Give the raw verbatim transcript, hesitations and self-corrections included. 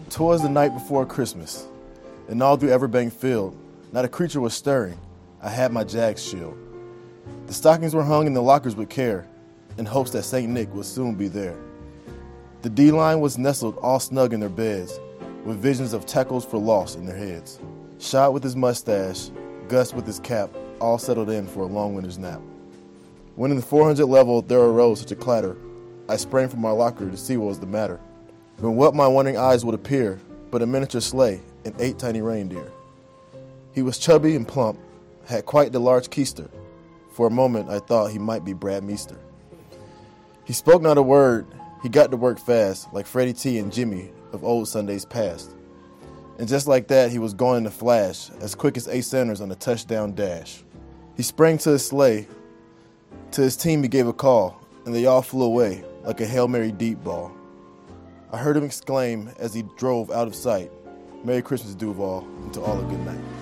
'Twas the night before Christmas, and all through Everbank Field, not a creature was stirring. I had my Jags shield. The stockings were hung in the lockers with care, in hopes that Saint Nick would soon be there. The D-line was nestled all snug in their beds, with visions of tackles for loss in their heads. Shot with his mustache, Gus with his cap, all settled in for a long winter's nap. When in the four hundred level there arose such a clatter, I sprang from my locker to see what was the matter. When what my wondering eyes would appear but a miniature sleigh and eight tiny reindeer. He was chubby and plump, had quite the large keister. For a moment I thought he might be Brad Meester. He spoke not a word, he got to work fast, like Freddie T and Jimmy of old Sundays past. And just like that, he was going in a flash, as quick as Ace Sanders on a touchdown dash. He sprang to his sleigh. To his team he gave a call, and they all flew away like a Hail Mary deep ball. I heard him exclaim as he drove out of sight, "Merry Christmas, Duval, and to all a good night."